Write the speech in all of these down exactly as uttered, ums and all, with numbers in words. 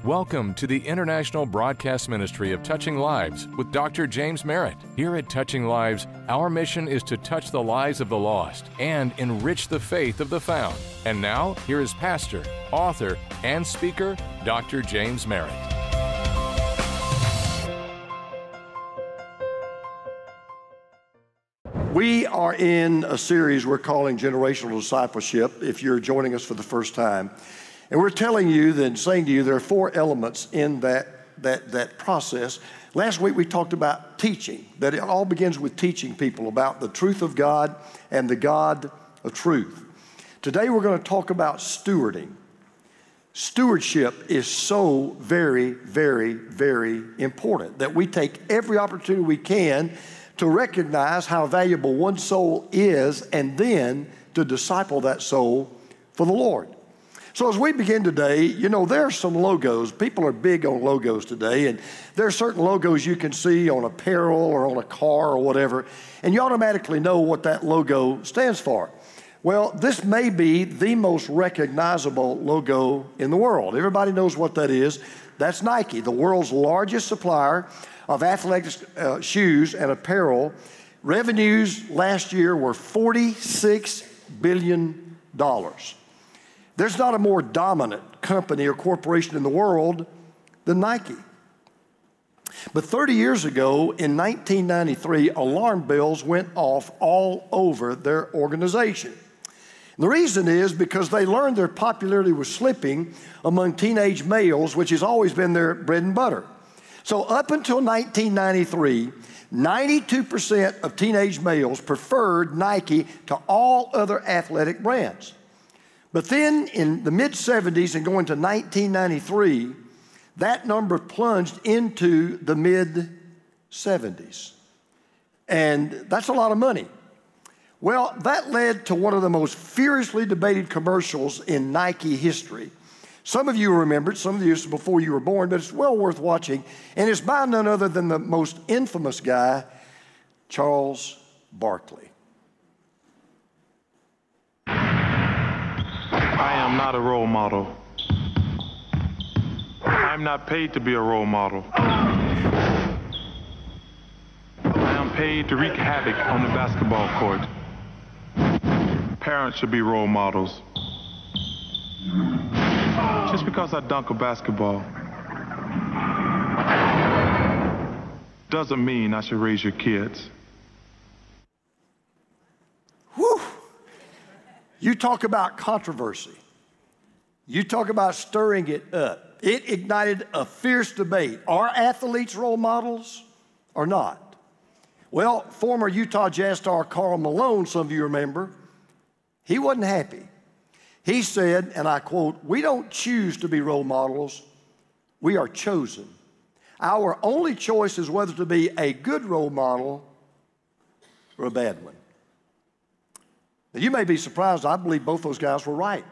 Welcome to the International Broadcast Ministry of Touching Lives with Doctor James Merritt. Here at Touching Lives, our mission is to touch the lives of the lost and enrich the faith of the found. And now, here is pastor, author, and speaker, Doctor James Merritt. We are in a series we're calling Generational Discipleship, if you're joining us for the first time. And we're telling you and saying to you there are four elements in that, that, that process. Last week we talked about teaching, that it all begins with teaching people about the truth of God and the God of truth. Today we're going to talk about stewarding. Stewardship is so very, very, very important that we take every opportunity we can to recognize how valuable one soul is and then to disciple that soul for the Lord. So as we begin today, you know, there are some logos. People are big on logos today, and there are certain logos you can see on apparel or on a car or whatever, and you automatically know what that logo stands for. Well, this may be the most recognizable logo in the world. Everybody knows what that is. That's Nike, the world's largest supplier of athletic uh, shoes and apparel. Revenues last year were forty-six billion dollars. There's not a more dominant company or corporation in the world than Nike. But thirty years ago, in nineteen ninety-three, alarm bells went off all over their organization. And the reason is because they learned their popularity was slipping among teenage males, which has always been their bread and butter. So up until nineteen ninety-three, ninety-two percent of teenage males preferred Nike to all other athletic brands. But then in the mid seventies and going to nineteen ninety-three, that number plunged into the mid seventies. And that's a lot of money. Well, that led to one of the most furiously debated commercials in Nike history. Some of you remember it, some of you before you were born, but it's well worth watching. And it's by none other than the most infamous guy, Charles Barkley. I am not a role model. I'm not paid to be a role model. I am paid to wreak havoc on the basketball court. Parents should be role models. Just because I dunk a basketball doesn't mean I should raise your kids. Whew. You talk about controversy. You talk about stirring it up. It ignited a fierce debate. Are athletes role models or not? Well, former Utah Jazz star Karl Malone, some of you remember, he wasn't happy. He said, and I quote, "We don't choose to be role models, we are chosen. Our only choice is whether to be a good role model or a bad one." Now, you may be surprised, I believe both those guys were right.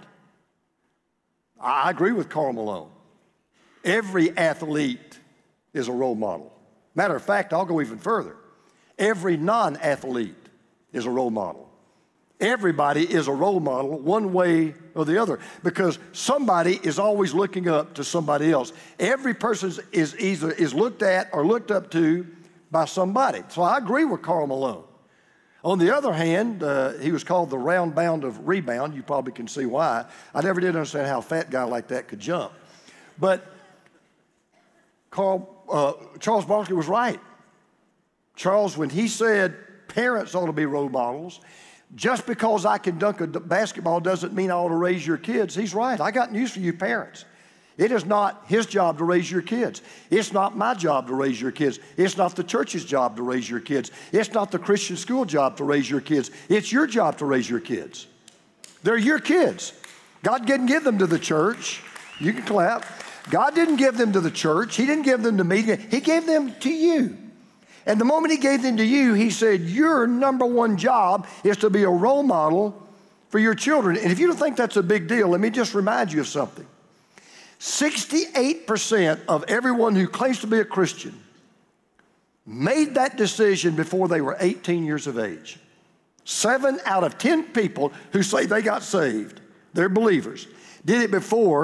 I agree with Karl Malone. Every athlete is a role model. Matter of fact, I'll go even further. Every non-athlete is a role model. Everybody is a role model one way or the other because somebody is always looking up to somebody else. Every person is either is looked at or looked up to by somebody. So I agree with Karl Malone. On the other hand, uh, he was called the round bound of rebound. You probably can see why. I never did understand how a fat guy like that could jump. But Carl, uh, Charles Barkley was right. Charles, when he said parents ought to be role models, just because I can dunk a basketball doesn't mean I ought to raise your kids. He's right. I got news for you parents. It is not his job to raise your kids. It's not my job to raise your kids. It's not the church's job to raise your kids. It's not the Christian school job to raise your kids. It's your job to raise your kids. They're your kids. God didn't give them to the church. You can clap. God didn't give them to the church. He didn't give them to me. He gave them to you. And the moment he gave them to you, he said, your number one job is to be a role model for your children. And if you don't think that's a big deal, let me just remind you of something. sixty-eight percent of everyone who claims to be a Christian made that decision before they were eighteen years of age. Seven out of ten people who say they got saved, they're believers, did it before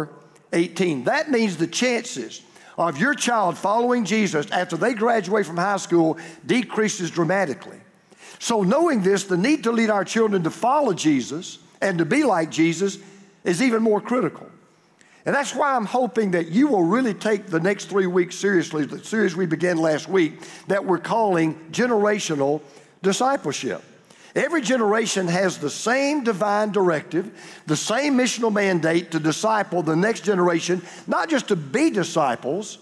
eighteen. That means the chances of your child following Jesus after they graduate from high school decreases dramatically. So knowing this, the need to lead our children to follow Jesus and to be like Jesus is even more critical. And that's why I'm hoping that you will really take the next three weeks seriously, the series we began last week that we're calling Generational Discipleship. Every generation has the same divine directive, the same missional mandate to disciple the next generation, not just to be disciples,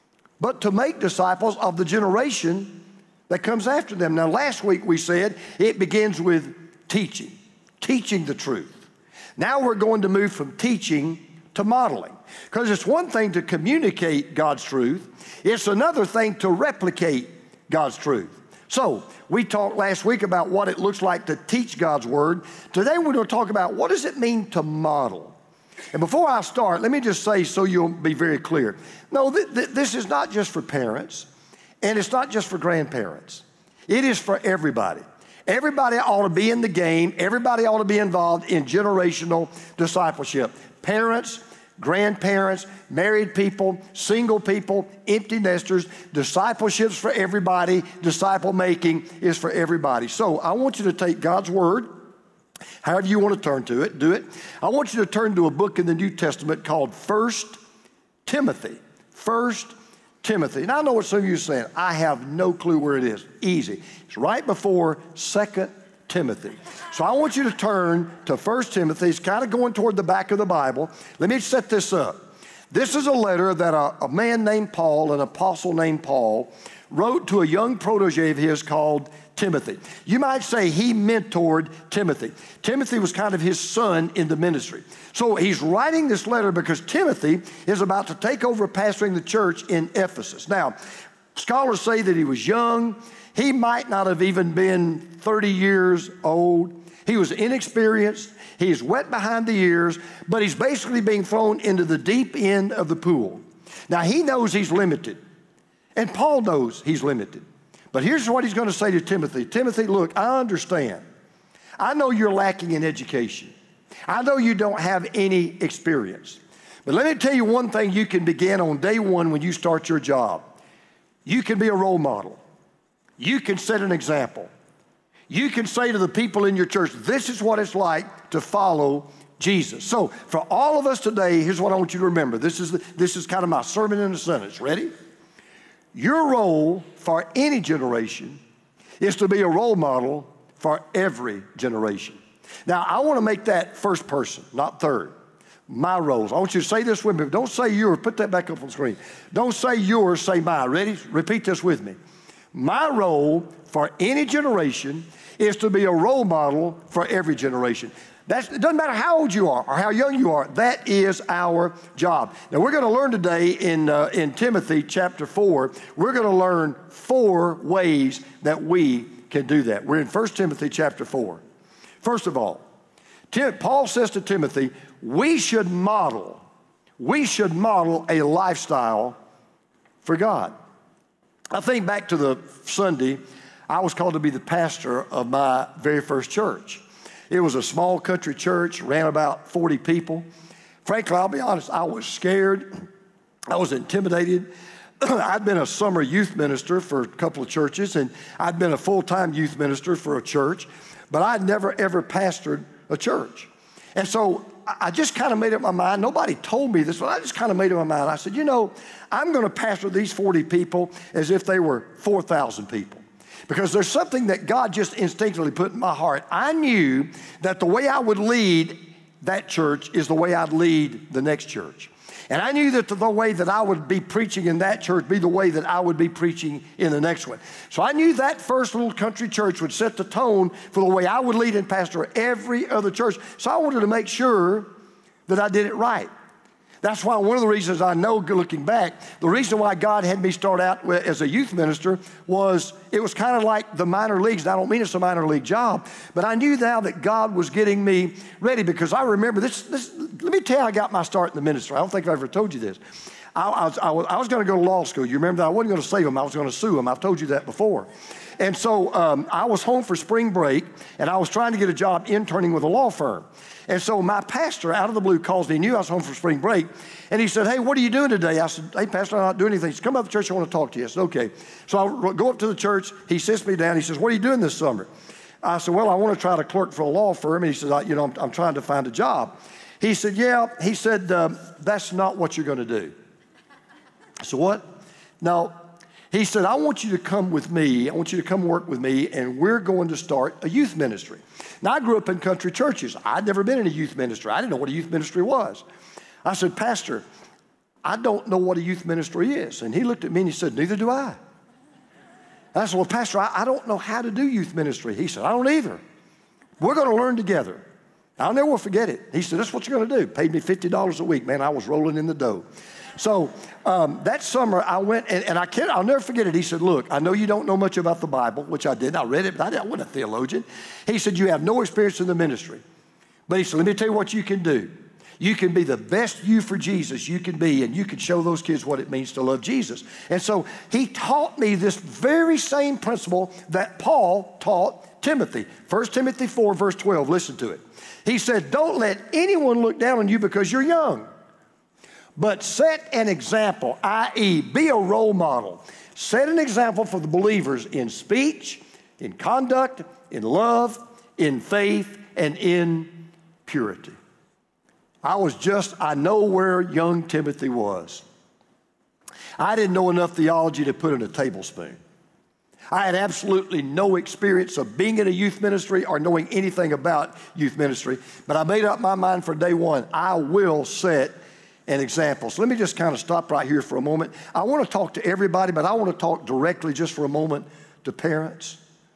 but to make disciples of the generation that comes after them. Now, last week we said it begins with teaching, teaching the truth. Now we're going to move from teaching to modeling, because it's one thing to communicate God's truth, it's another thing to replicate God's truth. So, we talked last week about what it looks like to teach God's Word. Today we're going to talk about what does it mean to model. And before I start, let me just say so you'll be very clear. No, th th this is not just for parents, and it's not just for grandparents. It is for everybody. Everybody ought to be in the game. Everybody ought to be involved in generational discipleship. Parents, grandparents, married people, single people, empty nesters. Discipleship's for everybody. Disciple making is for everybody. So I want you to take God's Word, however you want to turn to it, do it. I want you to turn to a book in the New Testament called First Timothy. First Timothy. And I know what some of you are saying. I have no clue where it is. Easy. It's right before Second Timothy. So I want you to turn to First Timothy. It's kind of going toward the back of the Bible. Let me set this up. This is a letter that a, a man named Paul, an apostle named Paul, wrote to a young protege of his called Timothy. You might say he mentored Timothy. Timothy was kind of his son in the ministry. So he's writing this letter because Timothy is about to take over pastoring the church in Ephesus. Now, scholars say that he was young. He might not have even been thirty years old. He was inexperienced. He's wet behind the ears, but he's basically being thrown into the deep end of the pool. Now, he knows he's limited, and Paul knows he's limited. But here's what he's going to say to Timothy. Timothy, look, I understand. I know you're lacking in education. I know you don't have any experience. But let me tell you one thing you can begin on day one when you start your job. You can be a role model. You can set an example. You can say to the people in your church, this is what it's like to follow Jesus. So for all of us today, here's what I want you to remember. This is, the, this is kind of my sermon in a sentence. Ready? Your role for any generation is to be a role model for every generation. Now, I want to make that first person, not third. My roles. I want you to say this with me. Don't say yours. Put that back up on the screen. Don't say yours, say mine. Ready? Repeat this with me. My role for any generation is to be a role model for every generation. That's, it doesn't matter how old you are or how young you are. That is our job. Now, we're going to learn today in, uh, in Timothy chapter four, we're going to learn four ways that we can do that. We're in First Timothy chapter four. First of all, Tim, Paul says to Timothy, we should model, we should model a lifestyle for God. I think back to the Sunday, I was called to be the pastor of my very first church. It was a small country church, ran about forty people. Frankly, I'll be honest, I was scared. I was intimidated. I'd been a summer youth minister for a couple of churches, and I'd been a full-time youth minister for a church, but I'd never, ever pastored a church. And so I just kind of made up my mind. Nobody told me this, but I just kind of made up my mind. I said, you know, I'm going to pastor these forty people as if they were four thousand people. Because there's something that God just instinctively put in my heart. I knew that the way I would lead that church is the way I'd lead the next church. And I knew that the way that I would be preaching in that church be the way that I would be preaching in the next one. So I knew that first little country church would set the tone for the way I would lead and pastor every other church. So I wanted to make sure that I did it right. That's why one of the reasons I know, looking back, the reason why God had me start out as a youth minister was it was kind of like the minor leagues. And I don't mean it's a minor league job, but I knew now that God was getting me ready because I remember this, this. Let me tell you how I got my start in the ministry. I don't think I've ever told you this. I, I was, I was, I was going to go to law school. You remember that? I wasn't going to save them. I was going to sue them. I've told you that before. And so um, I was home for spring break, and I was trying to get a job interning with a law firm. And so my pastor, out of the blue, calls me. He knew I was home for spring break. And he said, hey, what are you doing today? I said, hey, Pastor, I'm not doing anything. He said, come up to church. I want to talk to you. I said, okay. So I go up to the church. He sits me down. He says, what are you doing this summer? I said, well, I want to try to clerk for a law firm. And he said, you know, I'm, I'm trying to find a job. He said, yeah. He said, um, that's not what you're going to do. I said, what? No. He said, I want you to come with me. I want you to come work with me, and we're going to start a youth ministry. Now, I grew up in country churches. I'd never been in a youth ministry. I didn't know what a youth ministry was. I said, Pastor, I don't know what a youth ministry is. And he looked at me and he said, neither do I. I said, well, Pastor, I, I don't know how to do youth ministry. He said, I don't either. We're going to learn together. I'll never forget it. He said, that's what you're going to do. Paid me fifty dollars a week. Man, I was rolling in the dough. So um, that summer I went, and, and I can't, I'll never forget it. He said, look, I know you don't know much about the Bible, which I did. I read it, but I, didn't, I wasn't a theologian. He said, you have no experience in the ministry. But he said, let me tell you what you can do. You can be the best you for Jesus you can be, and you can show those kids what it means to love Jesus. And so he taught me this very same principle that Paul taught Timothy. First Timothy four, verse twelve, listen to it. He said, don't let anyone look down on you because you're young, but set an example, that is be a role model. Set an example for the believers in speech, in conduct, in love, in faith, and in purity. I was just, I know where young Timothy was. I didn't know enough theology to put in a tablespoon. I had absolutely no experience of being in a youth ministry or knowing anything about youth ministry, but I made up my mind for day one, I will set an example. So let me just kind of stop right here for a moment. I want to talk to everybody, but I want to talk directly just for a moment to parents.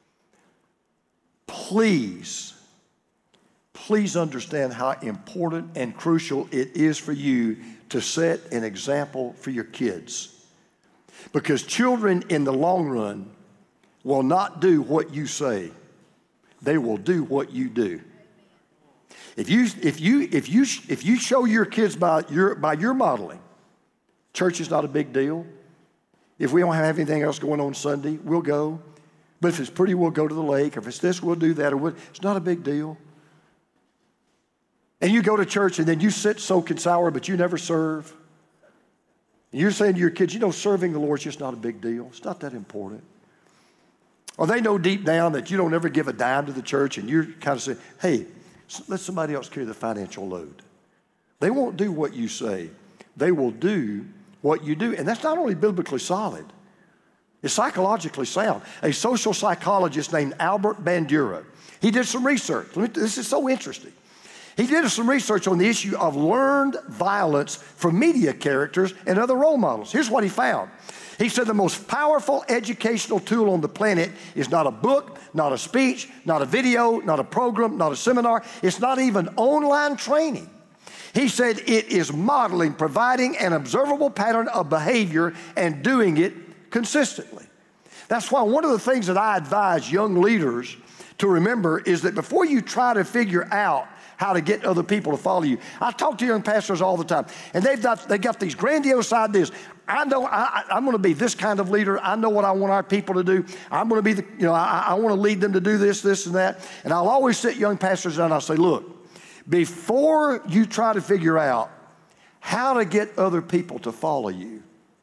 Please, please understand how important and crucial it is for you to set an example for your kids. Because children in the long run will not do what you say. They will do what you do. If you, if you, if you, if you show your kids by your, by your modeling, church is not a big deal. If we don't have anything else going on Sunday, we'll go. But if it's pretty, we'll go to the lake. If it's this, we'll do that. Or we'll, it's not a big deal. And you go to church and then you sit soak and sour, but you never serve. And you're saying to your kids, you know, serving the Lord is just not a big deal. It's not that important. Or they know deep down that you don't ever give a dime to the church, and you're kind of saying, hey, let somebody else carry the financial load. They won't do what you say. They will do what you do. And that's not only biblically solid, it's psychologically sound. A social psychologist named Albert Bandura, he did some research. This is so interesting. He did some research on the issue of learned violence from media characters and other role models. Here's what he found. He said the most powerful educational tool on the planet is not a book, not a speech, not a video, not a program, not a seminar. It's not even online training. He said it is modeling, providing an observable pattern of behavior and doing it consistently. That's why one of the things that I advise young leaders to remember is that before you try to figure out how to get other people to follow you. I talk to young pastors all the time, and they've got, they got these grandiose ideas. I know I, I'm going to be this kind of leader. I know what I want our people to do. I'm going to be the, you know, I, I want to lead them to do this, this, and that. And I'll always sit young pastors down and I'll say, look, before you try to figure out how to get other people to follow you,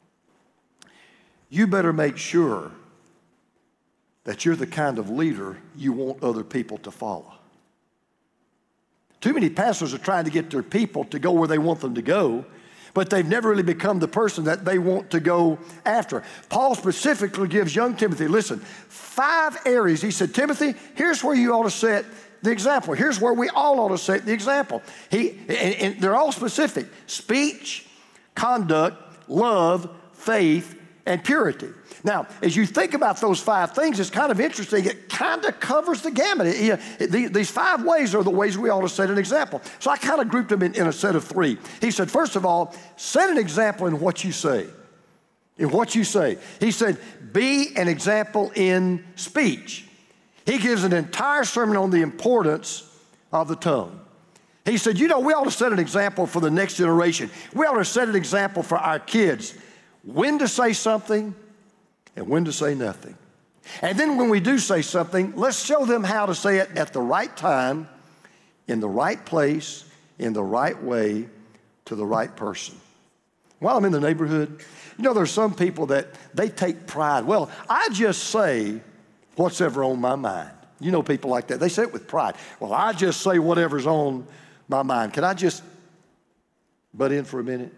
you better make sure that you're the kind of leader you want other people to follow. Too many pastors are trying to get their people to go where they want them to go, but they've never really become the person that they want to go after. Paul specifically gives young Timothy, listen, five areas. He said, Timothy, here's where you ought to set the example. Here's where we all ought to set the example. He, and, and they're all specific: speech, conduct, love, faith, and purity. Now, as you think about those five things, it's kind of interesting. It kind of covers the gamut. It, it, the, these five ways are the ways we ought to set an example. So I kind of grouped them in, in a set of three. He said, first of all, set an example in what you say. In what you say. He said, be an example in speech. He gives an entire sermon on the importance of the tongue. He said, you know, we ought to set an example for the next generation. We ought to set an example for our kids. When to say something and when to say nothing. And then when we do say something, let's show them how to say it at the right time, in the right place, in the right way, to the right person. While I'm in the neighborhood, you know, there's some people that they take pride. Well, I just say what's ever on my mind. You know people like that. They say it with pride. Well, I just say whatever's on my mind. Can I just butt in for a minute?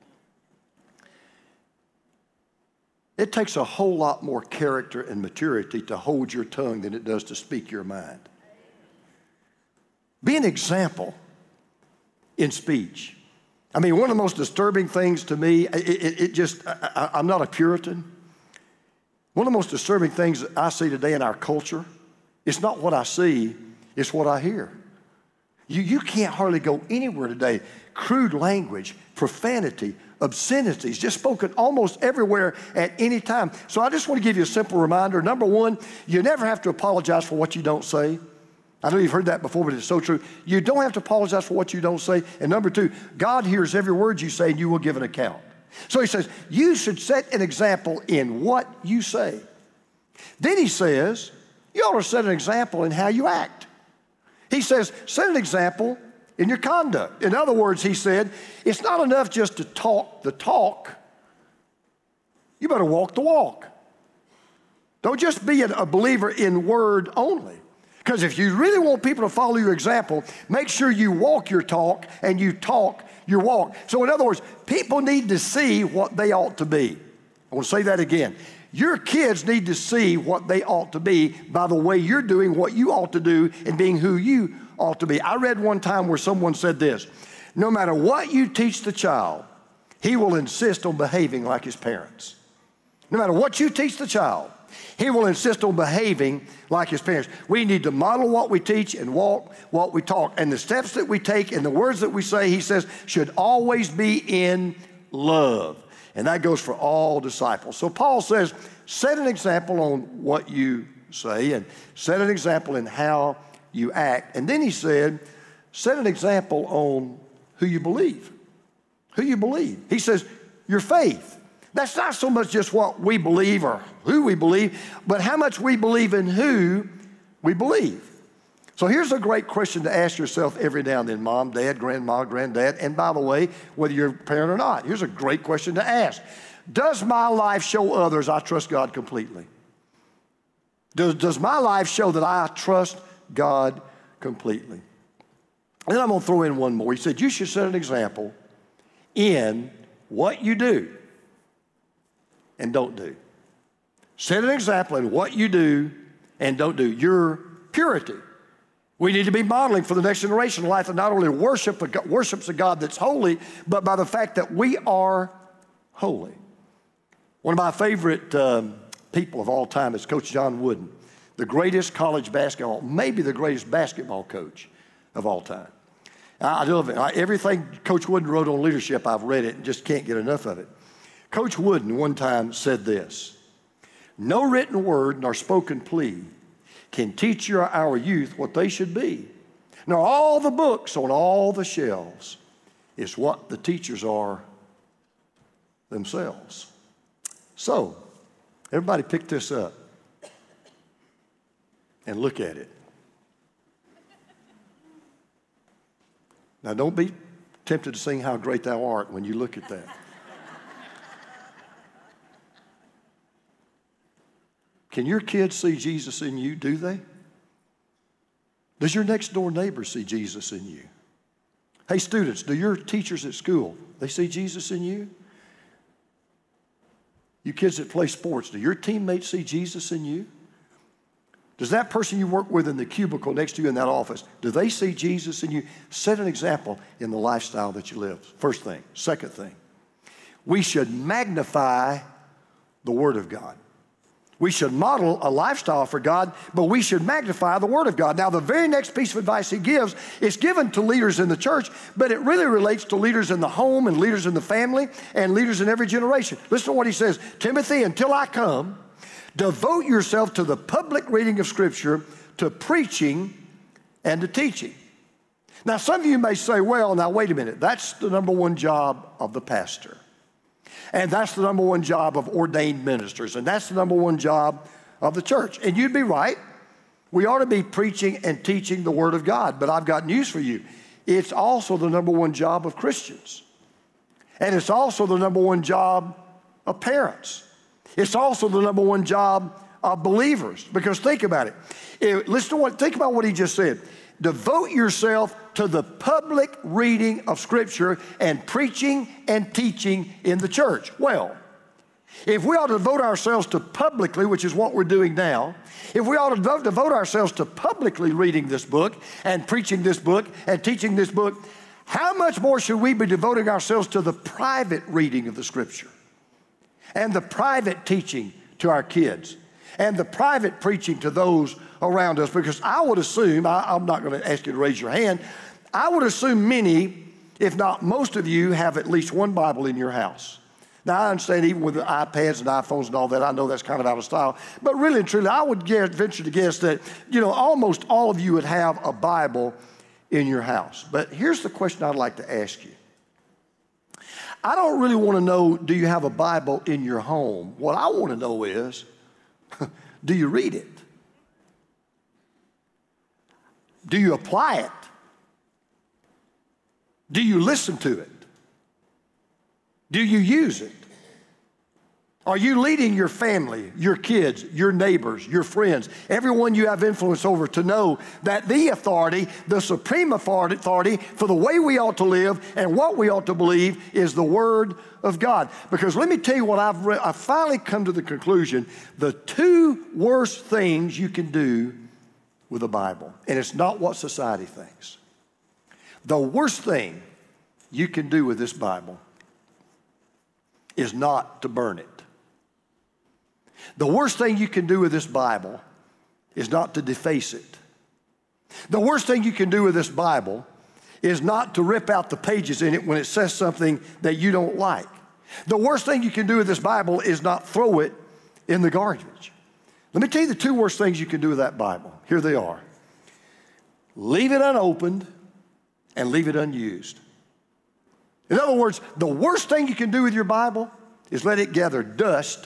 It takes a whole lot more character and maturity to hold your tongue than it does to speak your mind. Be an example in speech. I mean, one of the most disturbing things to me, it, it, it just, I, I'm not a Puritan. One of the most disturbing things that I see today in our culture, it's not what I see, it's what I hear. You, you can't hardly go anywhere today. Crude language, profanity, obscenities, just spoken almost everywhere at any time. So I just want to give you a simple reminder. Number one, you never have to apologize for what you don't say. I know you've heard that before, but it's so true. You don't have to apologize for what you don't say. And number two, God hears every word you say and you will give an account. So he says, you should set an example in what you say. Then he says, you ought to set an example in how you act. He says, set an example in your conduct. In other words, he said, it's not enough just to talk the talk. You better walk the walk. Don't just be a believer in word only. Because if you really want people to follow your example, make sure you walk your talk and you talk your walk. So in other words, people need to see what they ought to be. I want to say that again. Your kids need to see what they ought to be by the way you're doing what you ought to do and being who you ought to be. I read one time where someone said this, no matter what you teach the child, he will insist on behaving like his parents. No matter what you teach the child, he will insist on behaving like his parents. We need to model what we teach and walk what we talk. And the steps that we take and the words that we say, he says, should always be in love. And that goes for all disciples. So Paul says, set an example on what you say and set an example in how you act. And then he said, set an example on who you believe. Who you believe. He says, your faith. That's not so much just what we believe or who we believe, but how much we believe in who we believe. So here's a great question to ask yourself every now and then, mom, dad, grandma, granddad, and by the way, whether you're a parent or not. Here's a great question to ask. Does my life show others I trust God completely? Does, does my life show that I trust God completely? And then I'm going to throw in one more. He said, you should set an example in what you do and don't do. Set an example in what you do and don't do. Your purity. We need to be modeling for the next generation a life that not only worship, worships a God that's holy, but by the fact that we are holy. One of my favorite um, people of all time is Coach John Wooden, the greatest college basketball, maybe the greatest basketball coach of all time. I love it. I, everything Coach Wooden wrote on leadership, I've read it and just can't get enough of it. Coach Wooden one time said this, no written word nor spoken plea can teach your, our youth what they should be. Nor all the books on all the shelves is what the teachers are themselves. So, everybody pick this up and look at it. Now, don't be tempted to sing How Great Thou Art when you look at that. Can your kids see Jesus in you? Do they? Does your next door neighbor see Jesus in you? Hey, students, do your teachers at school, they see Jesus in you? You kids that play sports, do your teammates see Jesus in you? Does that person you work with in the cubicle next to you in that office, do they see Jesus in you? Set an example in the lifestyle that you live. First thing. Second thing, we should magnify the Word of God. We should model a lifestyle for God, but we should magnify the Word of God. Now, the very next piece of advice he gives is given to leaders in the church, but it really relates to leaders in the home and leaders in the family and leaders in every generation. Listen to what he says. Timothy, until I come, devote yourself to the public reading of Scripture, to preaching and to teaching. Now, some of you may say, well, now wait a minute, that's the number one job of the pastor. And that's the number one job of ordained ministers. And that's the number one job of the church. And you'd be right. We ought to be preaching and teaching the Word of God. But I've got news for you. It's also the number one job of Christians. And it's also the number one job of parents. It's also the number one job of believers. Because think about it. It listen to what, think about what he just said. Devote yourself to the public reading of Scripture and preaching and teaching in the church. Well, if we ought to devote ourselves to publicly, which is what we're doing now, if we ought to devote, devote ourselves to publicly reading this book and preaching this book and teaching this book, how much more should we be devoting ourselves to the private reading of the Scripture and the private teaching to our kids and the private preaching to those around us? Because I would assume, I, I'm not going to ask you to raise your hand, I would assume many, if not most of you, have at least one Bible in your house. Now, I understand even with the iPads and iPhones and all that, I know that's kind of out of style. But really and truly, I would guess, venture to guess that, you know, almost all of you would have a Bible in your house. But here's the question I'd like to ask you. I don't really want to know, do you have a Bible in your home? What I want to know is, do you read it? Do you apply it? Do you listen to it? Do you use it? Are you leading your family, your kids, your neighbors, your friends, everyone you have influence over to know that the authority, the supreme authority for the way we ought to live and what we ought to believe is the Word of God? Because let me tell you what I've read. I've finally come to the conclusion, the two worst things you can do with the Bible, and it's not what society thinks. The worst thing you can do with this Bible is not to burn it. The worst thing you can do with this Bible is not to deface it. The worst thing you can do with this Bible is not to rip out the pages in it when it says something that you don't like. The worst thing you can do with this Bible is not throw it in the garbage. Let me tell you the two worst things you can do with that Bible. Here they are. Leave it unopened and leave it unused. In other words, the worst thing you can do with your Bible is let it gather dust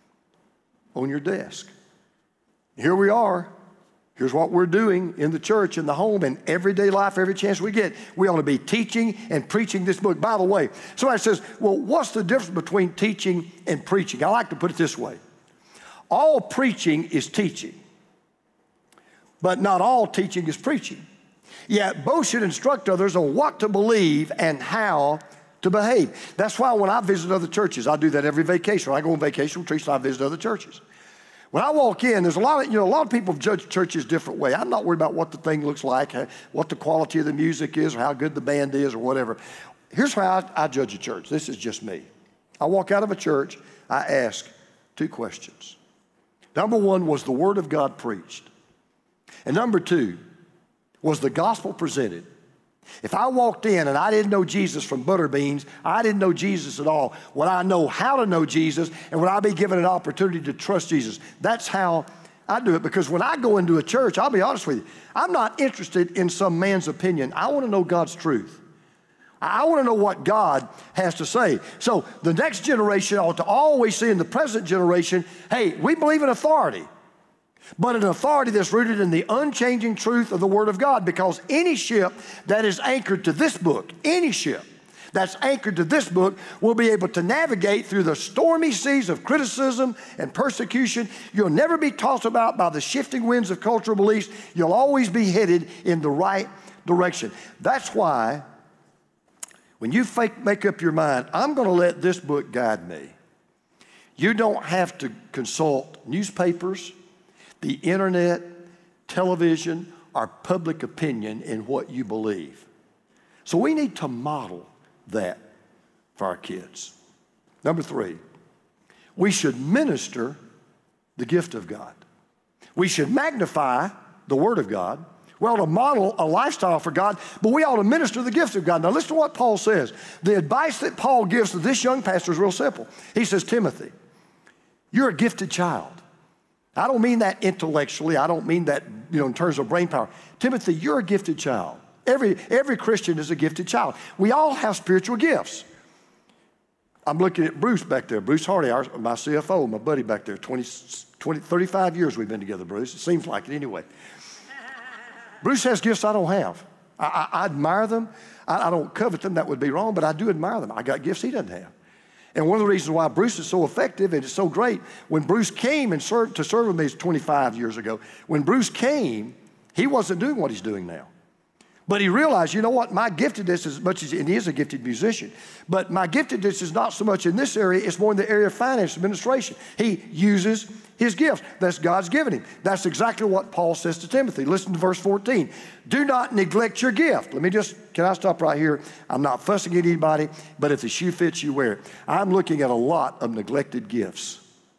on your desk. Here we are. Here's what we're doing in the church, in the home, in everyday life, every chance we get. We ought to be teaching and preaching this book. By the way, somebody says, well, what's the difference between teaching and preaching? I like to put it this way. All preaching is teaching, but not all teaching is preaching. Yet both should instruct others on what to believe and how to behave. That's why when I visit other churches, I do that every vacation. When I go on vacation retreats, I visit other churches. When I walk in, there's a lot of, you know, a lot of people judge churches different way. I'm not worried about what the thing looks like, what the quality of the music is, or how good the band is, or whatever. Here's how I, I judge a church. This is just me. I walk out of a church, I ask two questions. Number one, was the Word of God preached? And number two, was the gospel presented? If I walked in and I didn't know Jesus from butter beans, I didn't know Jesus at all, would I know how to know Jesus, and would I be given an opportunity to trust Jesus? That's how I do it, because when I go into a church, I'll be honest with you, I'm not interested in some man's opinion. I want to know God's truth. I want to know what God has to say. So the next generation ought to always see in the present generation, hey, we believe in authority, but an authority that's rooted in the unchanging truth of the Word of God, because any ship that is anchored to this book, any ship that's anchored to this book will be able to navigate through the stormy seas of criticism and persecution. You'll never be tossed about by the shifting winds of cultural beliefs. You'll always be headed in the right direction. That's why when you fake, make up your mind, I'm going to let this book guide me, you don't have to consult newspapers, the internet, television, or public opinion in what you believe. So we need to model that for our kids. Number three, we should minister the gift of God. We should magnify the Word of God. We ought to model a lifestyle for God, but we ought to minister the gift of God. Now listen to what Paul says. The advice that Paul gives to this young pastor is real simple. He says, Timothy, you're a gifted child. I don't mean that intellectually. I don't mean that, you know, in terms of brain power. Timothy, you're a gifted child. Every, every Christian is a gifted child. We all have spiritual gifts. I'm looking at Bruce back there, Bruce Hardy, our, my C F O, my buddy back there, twenty, twenty, thirty-five years we've been together, Bruce. It seems like it anyway. Bruce has gifts I don't have. I, I, I admire them. I, I don't covet them, that would be wrong, but I do admire them. I got gifts he doesn't have. And one of the reasons why Bruce is so effective and it's so great, when Bruce came and served, to serve with me twenty-five years ago, when Bruce came, he wasn't doing what he's doing now. But he realized, you know what, my giftedness, as much as, and he is a gifted musician, but my giftedness is not so much in this area, it's more in the area of finance administration. He uses his gifts. That's God's given him. That's exactly what Paul says to Timothy. Listen to verse fourteen. Do not neglect your gift. Let me just, can I stop right here? I'm not fussing at anybody, but if the shoe fits, you wear it. I'm looking at a lot of neglected gifts.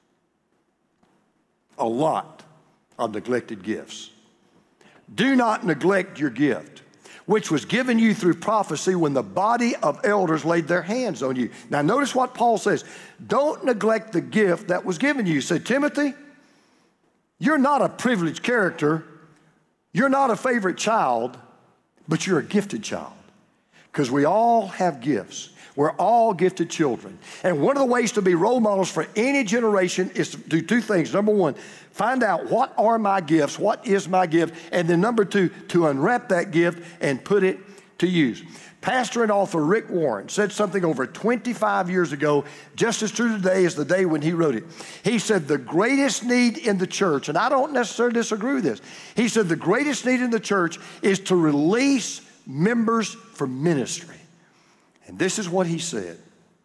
A lot of neglected gifts. Do not neglect your gift, which was given you through prophecy when the body of elders laid their hands on you. Now notice what Paul says. Don't neglect the gift that was given you. He said, Timothy, you're not a privileged character. You're not a favorite child, but you're a gifted child. Because we all have gifts. We're all gifted children. And one of the ways to be role models for any generation is to do two things. Number one, find out what are my gifts, what is my gift, and then number two, to unwrap that gift and put it to use. Pastor and author Rick Warren said something over twenty-five years ago, just as true today as the day when he wrote it. He said, the greatest need in the church, and I don't necessarily disagree with this, he said the greatest need in the church is to release members for ministry. And this is what he said.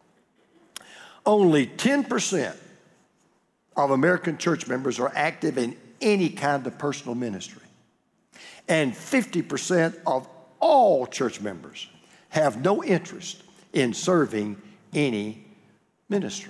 Only ten percent of American church members are active in any kind of personal ministry. And fifty percent of all church members have no interest in serving any ministry.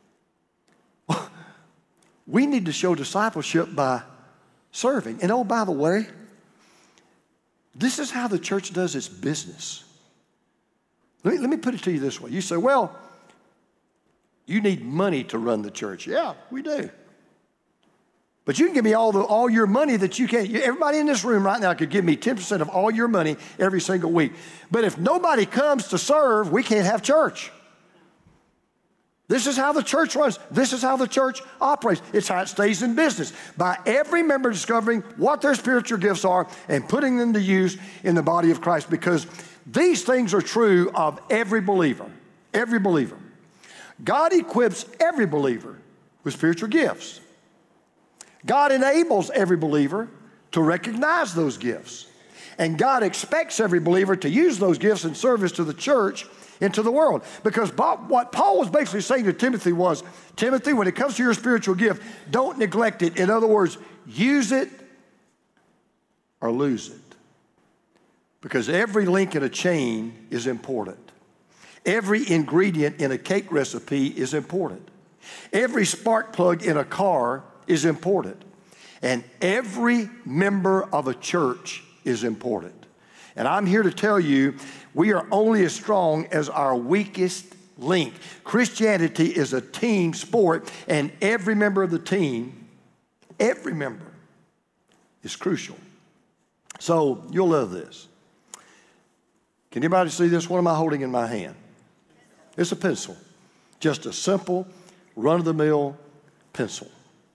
We need to show discipleship by serving. And oh, by the way, this is how the church does its business. Let me, let me put it to you this way. You say, well, you need money to run the church. Yeah, we do. But you can give me all, the, all your money that you can. Everybody in this room right now could give me ten percent of all your money every single week. But if nobody comes to serve, we can't have church. This is how the church runs. This is how the church operates. It's how it stays in business. By every member discovering what their spiritual gifts are and putting them to use in the body of Christ. Because these things are true of every believer. Every believer. God equips every believer with spiritual gifts. God enables every believer to recognize those gifts. And God expects every believer to use those gifts in service to the church and to the world. Because what Paul was basically saying to Timothy was, Timothy, when it comes to your spiritual gift, don't neglect it. In other words, use it or lose it. Because every link in a chain is important. Every ingredient in a cake recipe is important. Every spark plug in a car is important. And every member of a church is important. And I'm here to tell you, we are only as strong as our weakest link. Christianity is a team sport, and every member of the team, every member, is crucial. So you'll love this. Can anybody see this? What am I holding in my hand? It's a pencil. Just a simple, run-of-the-mill pencil.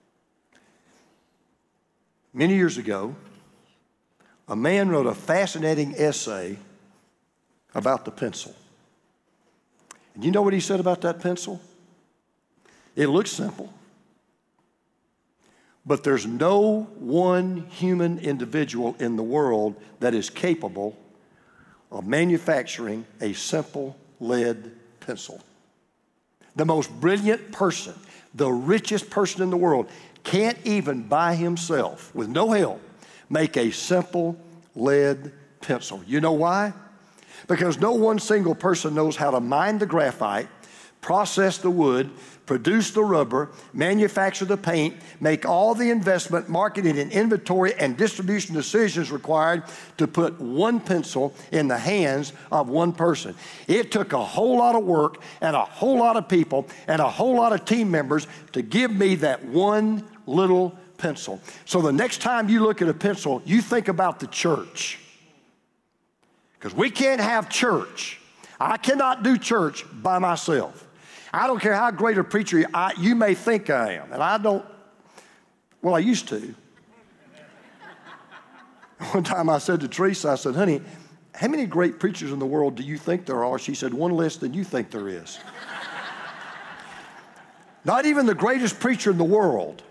Many years ago, a man wrote a fascinating essay about the pencil. And you know what he said about that pencil? It looks simple. But there's no one human individual in the world that is capable of manufacturing a simple lead pencil. The most brilliant person, the richest person in the world, can't even by himself, with no help, make a simple lead pencil. You know why? Because no one single person knows how to mine the graphite, process the wood, produce the rubber, manufacture the paint, make all the investment, marketing, and inventory and distribution decisions required to put one pencil in the hands of one person. It took a whole lot of work and a whole lot of people and a whole lot of team members to give me that one little pencil. So the next time you look at a pencil, you think about the church. Because we can't have church. I cannot do church by myself. I don't care how great a preacher I, you may think I am, and I don't, well, I used to. One time I said to Teresa, I said, honey, how many great preachers in the world do you think there are? She said, one less than you think there is. Not even the greatest preacher in the world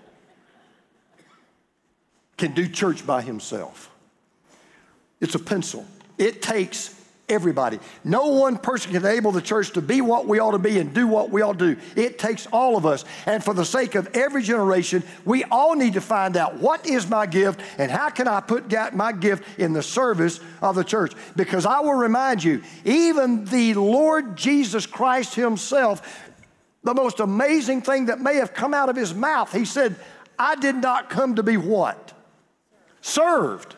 can do church by himself. It's a pencil. It takes everybody. No one person can enable the church to be what we ought to be and do what we ought to do. It takes all of us. And for the sake of every generation, we all need to find out what is my gift and how can I put my gift in the service of the church. Because I will remind you, even the Lord Jesus Christ himself, the most amazing thing that may have come out of his mouth, he said, I did not come to be what? Served.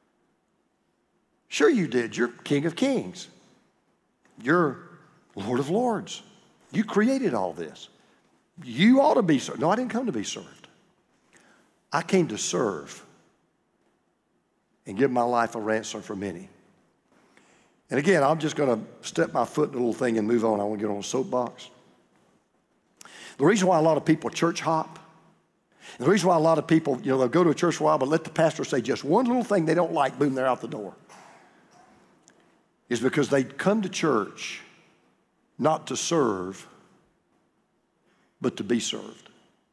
Sure you did. You're King of Kings. You're Lord of Lords. You created all this. You ought to be served. No, I didn't come to be served. I came to serve and give my life a ransom for many. And again, I'm just going to step my foot in a little thing and move on. I want to get on a soapbox. The reason why a lot of people church hop, and the reason why a lot of people, you know, they'll go to a church for a while, but let the pastor say just one little thing they don't like, boom, they're out the door, is because they come to church not to serve, but to be served.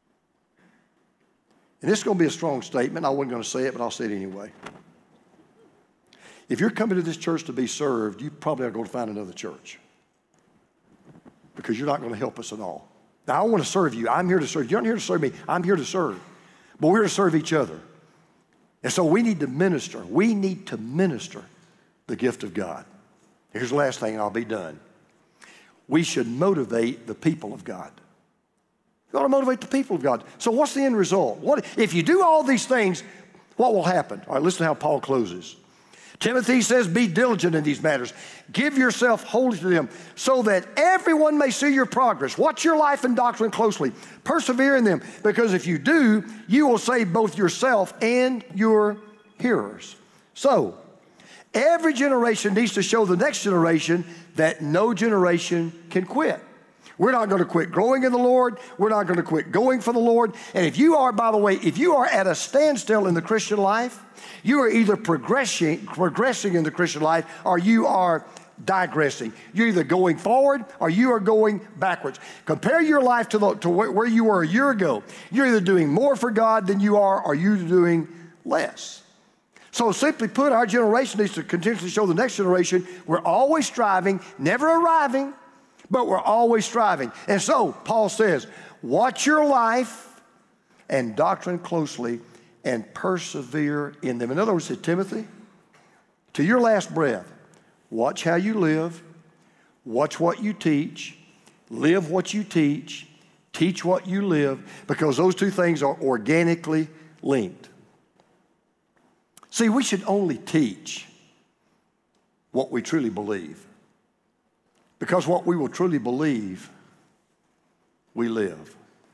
And this is going to be a strong statement. I wasn't going to say it, but I'll say it anyway. If you're coming to this church to be served, you probably are going to find another church because you're not going to help us at all. Now, I want to serve you. I'm here to serve you. You're not here to serve me. I'm here to serve. But we're here to serve each other. And so we need to minister. We need to minister the gift of God. Here's the last thing, and I'll be done. We should motivate the people of God. You ought to motivate the people of God. So what's the end result? What, if you do all these things, what will happen? All right, listen to how Paul closes. Timothy says, be diligent in these matters. Give yourself wholly to them so that everyone may see your progress. Watch your life and doctrine closely. Persevere in them, because if you do, you will save both yourself and your hearers. So, every generation needs to show the next generation that no generation can quit. We're not going to quit growing in the Lord. We're not going to quit going for the Lord. And if you are, by the way, if you are at a standstill in the Christian life, you are either progressing, progressing in the Christian life or you are digressing. You're either going forward or you are going backwards. Compare your life to, the, to where you were a year ago. You're either doing more for God than you are or you're doing less. So simply put, our generation needs to continuously show the next generation we're always striving, never arriving, but we're always striving. And so Paul says, watch your life and doctrine closely and persevere in them. In other words, said Timothy, to your last breath, watch how you live, watch what you teach, live what you teach, teach what you live, because those two things are organically linked. See, we should only teach what we truly believe, because what we will truly believe, we live.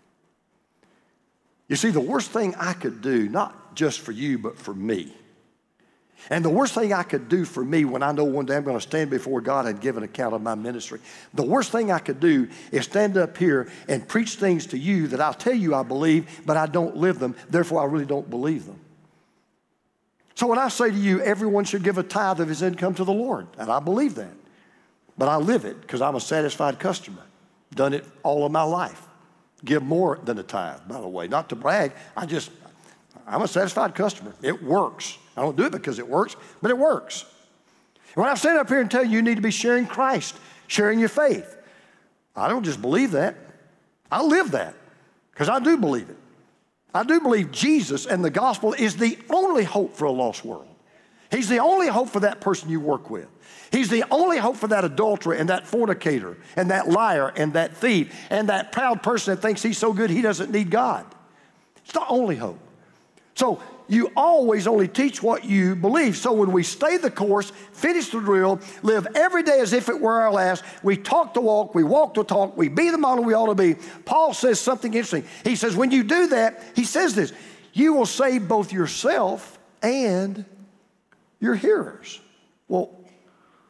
You see, the worst thing I could do, not just for you, but for me, and the worst thing I could do for me when I know one day I'm going to stand before God and give an account of my ministry, the worst thing I could do is stand up here and preach things to you that I'll tell you I believe, but I don't live them, therefore I really don't believe them. So when I say to you, everyone should give a tithe of his income to the Lord, and I believe that, but I live it because I'm a satisfied customer, done it all of my life. Give more than a tithe, by the way, not to brag. I just, I'm a satisfied customer. It works. I don't do it because it works, but it works. When I stand up here and tell you you need to be sharing Christ, sharing your faith, I don't just believe that. I live that because I do believe it. I do believe Jesus and the gospel is the only hope for a lost world. He's the only hope for that person you work with. He's the only hope for that adulterer and that fornicator and that liar and that thief and that proud person that thinks he's so good he doesn't need God. It's the only hope. So you always only teach what you believe. So when we stay the course, finish the drill, live every day as if it were our last, we talk the walk, we walk the talk, we be the model we ought to be. Paul says something interesting. He says when you do that, he says this, you will save both yourself and your hearers. Well,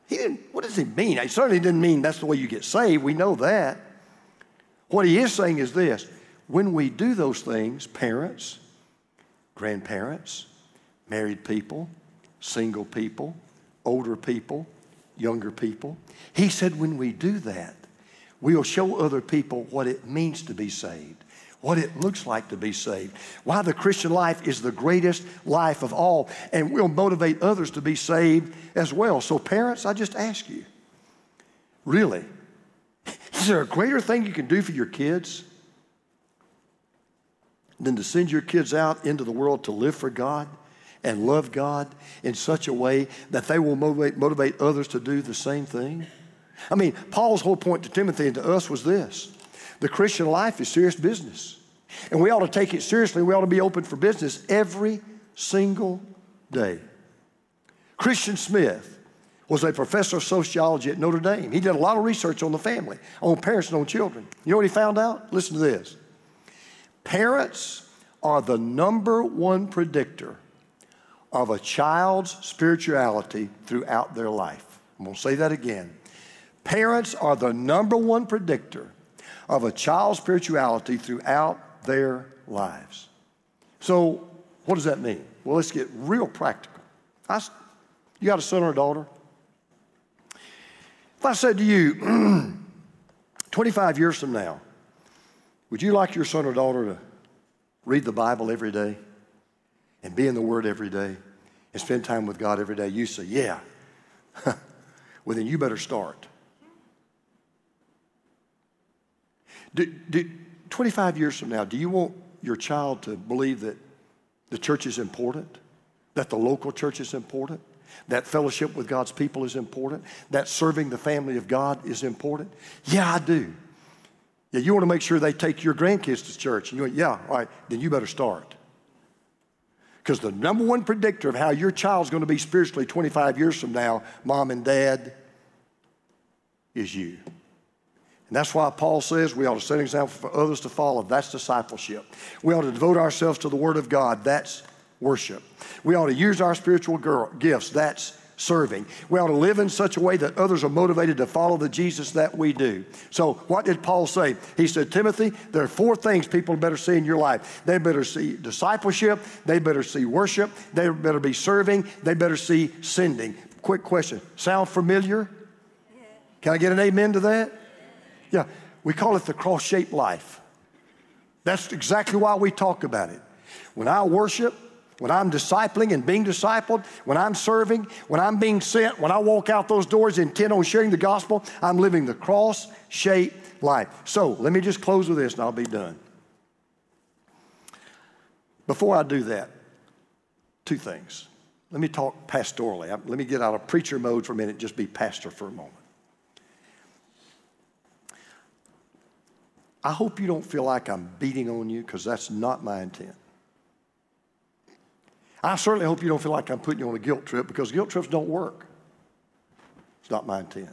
He didn't, what does he mean? He certainly didn't mean that's the way you get saved. We know that. What he is saying is this: when we do those things, parents, grandparents, married people, single people, older people, younger people, he said when we do that, we'll show other people what it means to be saved, what it looks like to be saved, why the Christian life is the greatest life of all, and we'll motivate others to be saved as well. So parents, I just ask you, really, is there a greater thing you can do for your kids than to send your kids out into the world to live for God and love God in such a way that they will motivate, motivate others to do the same thing? I mean, Paul's whole point to Timothy and to us was this: the Christian life is serious business, and we ought to take it seriously. We ought to be open for business every single day. Christian Smith was a professor of sociology at Notre Dame. He did a lot of research on the family, on parents and on children. You know what he found out? Listen to this. Parents are the number one predictor of a child's spirituality throughout their life. I'm going to say that again. Parents are the number one predictor of a child's spirituality throughout their lives. So what does that mean? Well, let's get real practical. I, you got a son or a daughter? If I said to you, twenty-five years from now, would you like your son or daughter to read the Bible every day and be in the Word every day and spend time with God every day? You say, yeah. Well, then you better start. Do, do, twenty-five years from now, do you want your child to believe that the church is important, that the local church is important, that fellowship with God's people is important, that serving the family of God is important? Yeah, I do. Yeah, you want to make sure they take your grandkids to church. And you went, yeah, all right, then you better start. Because the number one predictor of how your child's going to be spiritually twenty-five years from now, mom and dad, is you. And that's why Paul says we ought to set an example for others to follow. That's discipleship. We ought to devote ourselves to the Word of God. That's worship. We ought to use our spiritual girl, gifts. That's serving. We ought to live in such a way that others are motivated to follow the Jesus that we do. So what did Paul say? He said, Timothy, there are four things people better see in your life. They better see discipleship. They better see worship. They better be serving. They better see sending. Quick question. Sound familiar? Can I get an amen to that? Yeah. We call it the cross-shaped life. That's exactly why we talk about it. When I worship, when I'm discipling and being discipled, when I'm serving, when I'm being sent, when I walk out those doors intent on sharing the gospel, I'm living the cross-shaped life. So let me just close with this and I'll be done. Before I do that, two things. Let me talk pastorally. Let me get out of preacher mode for a minute and just be pastor for a moment. I hope you don't feel like I'm beating on you, because that's not my intent. I certainly hope you don't feel like I'm putting you on a guilt trip, because guilt trips don't work. It's not my intent.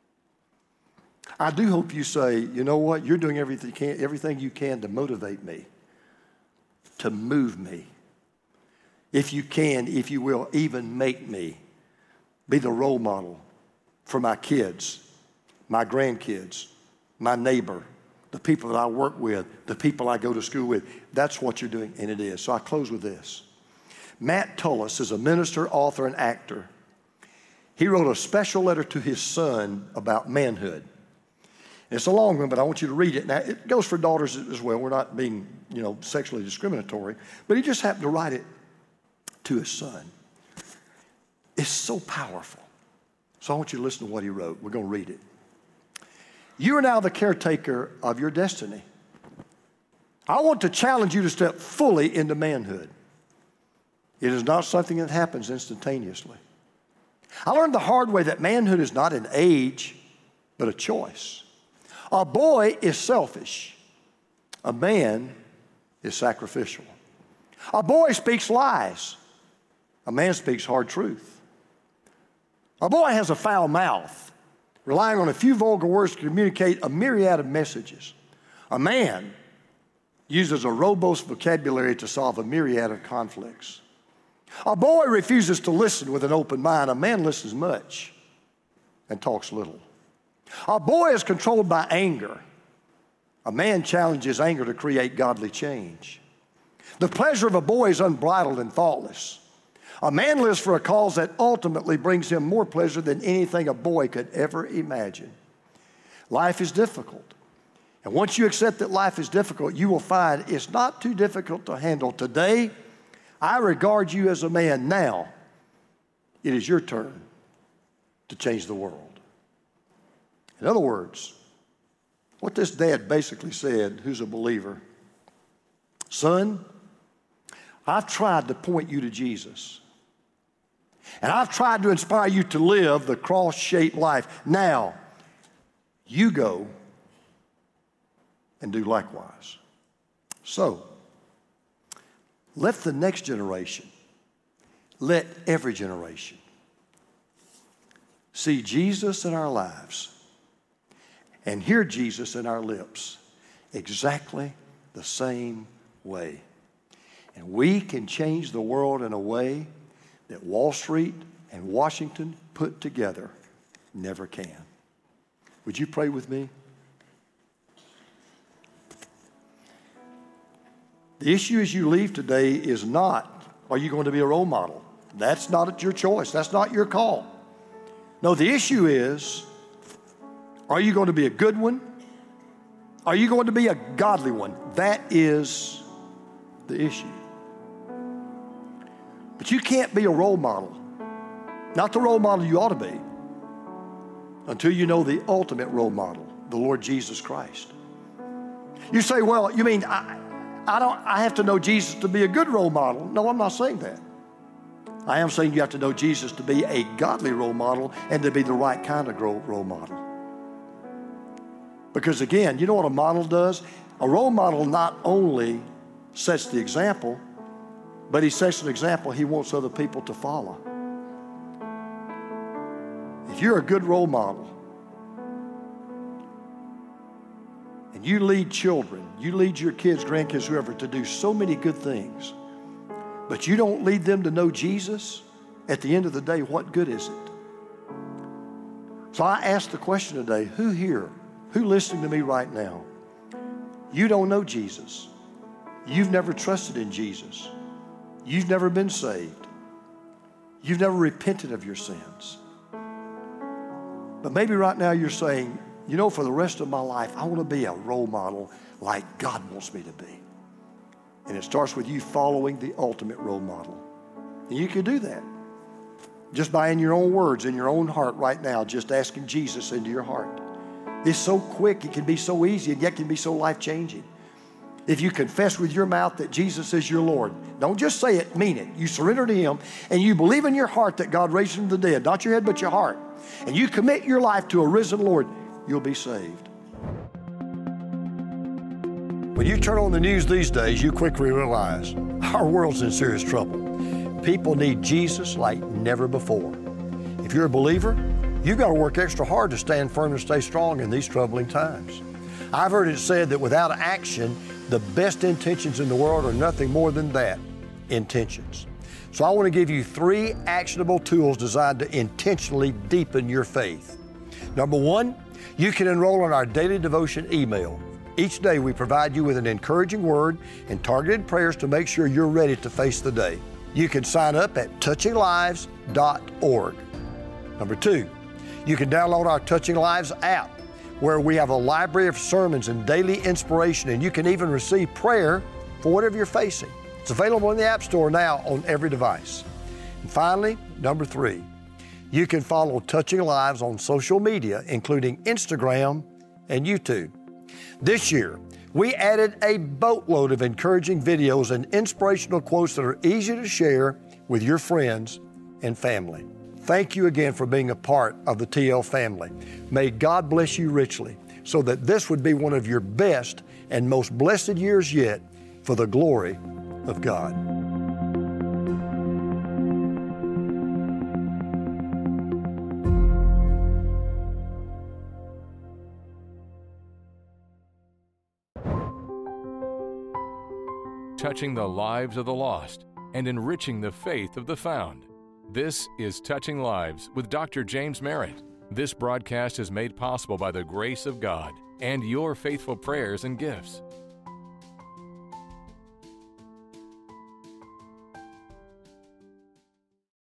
I do hope you say, you know what, you're doing everything you can, everything you can to motivate me, to move me. If you can, if you will, even make me be the role model for my kids, my grandkids, my neighbor, the people that I work with, the people I go to school with. That's what you're doing, and it is. So I close with this. Matt Tullis is a minister, author, and actor. He wrote a special letter to his son about manhood. It's a long one, but I want you to read it. Now, it goes for daughters as well. We're not being, you know, sexually discriminatory, but he just happened to write it to his son. It's so powerful. So I want you to listen to what he wrote. We're going to read it. You are now the caretaker of your destiny. I want to challenge you to step fully into manhood. It is not something that happens instantaneously. I learned the hard way that manhood is not an age, but a choice. A boy is selfish. A man is sacrificial. A boy speaks lies. A man speaks hard truth. A boy has a foul mouth, relying on a few vulgar words to communicate a myriad of messages. A man uses a robust vocabulary to solve a myriad of conflicts. A boy refuses to listen with an open mind. A man listens much and talks little. A boy is controlled by anger. A man challenges anger to create godly change. The pleasure of a boy is unbridled and thoughtless. A man lives for a cause that ultimately brings him more pleasure than anything a boy could ever imagine. Life is difficult. And once you accept that life is difficult, you will find it's not too difficult to handle. Today, I regard you as a man. Now, it is your turn to change the world. In other words, what this dad basically said, who's a believer, son, I've tried to point you to Jesus. And I've tried to inspire you to live the cross-shaped life. Now, you go and do likewise. So, let the next generation, let every generation see Jesus in our lives and hear Jesus in our lips exactly the same way. And we can change the world in a way that Wall Street and Washington put together never can. Would you pray with me? The issue as you leave today is not, are you going to be a role model? That's not your choice. That's not your call. No, the issue is, are you going to be a good one? Are you going to be a godly one? That is the issue. But you can't be a role model, not the role model you ought to be, until you know the ultimate role model, the Lord Jesus Christ. You say, well, you mean I, I don't, I have to know Jesus to be a good role model? No, I'm not saying that. I am saying you have to know Jesus to be a godly role model and to be the right kind of role model. Because again, you know what a model does? A role model not only sets the example, but he sets an example he wants other people to follow. If you're a good role model and you lead children, you lead your kids, grandkids, whoever, to do so many good things, but you don't lead them to know Jesus, at the end of the day, what good is it? So I ask the question today, who here, who listening to me right now, you don't know Jesus. You've never trusted in Jesus. You've never been saved. You've never repented of your sins. But maybe right now you're saying, you know, for the rest of my life, I want to be a role model like God wants me to be. And it starts with you following the ultimate role model. And you can do that just by, in your own words, in your own heart right now, just asking Jesus into your heart. It's so quick, it can be so easy, and yet can be so life-changing. If you confess with your mouth that Jesus is your Lord, don't just say it, mean it. You surrender to Him, and you believe in your heart that God raised Him from the dead, not your head, but your heart. And you commit your life to a risen Lord, you'll be saved. When you turn on the news these days, you quickly realize our world's in serious trouble. People need Jesus like never before. If you're a believer, you've got to work extra hard to stand firm and stay strong in these troubling times. I've heard it said that without action, the best intentions in the world are nothing more than that, intentions. So I want to give you three actionable tools designed to intentionally deepen your faith. Number one, you can enroll in our daily devotion email. Each day we provide you with an encouraging word and targeted prayers to make sure you're ready to face the day. You can sign up at touching lives dot org. Number two, you can download our Touching Lives app, where we have a library of sermons and daily inspiration, and you can even receive prayer for whatever you're facing. It's available in the App Store now on every device. And finally, number three, you can follow Touching Lives on social media, including Instagram and YouTube. This year, we added a boatload of encouraging videos and inspirational quotes that are easy to share with your friends and family. Thank you again for being a part of the T L family. May God bless you richly so that this would be one of your best and most blessed years yet for the glory of God. Touching the lives of the lost and enriching the faith of the found. This is Touching Lives with Doctor James Merritt. This broadcast is made possible by the grace of God and your faithful prayers and gifts.